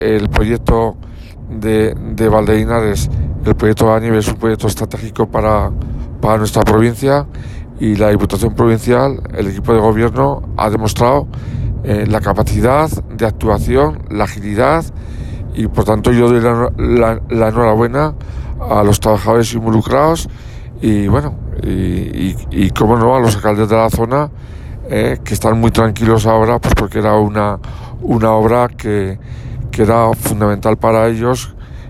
el proyecto de Valdeinares, el proyecto de la nieve, es un proyecto estratégico para nuestra provincia, y la Diputación Provincial, el equipo de gobierno, ha demostrado la capacidad de actuación, la agilidad, y por tanto yo doy la enhorabuena a los trabajadores involucrados y bueno, y cómo no, a los alcaldes de la zona, que están muy tranquilos ahora, pues porque era una obra que era fundamental para ellos,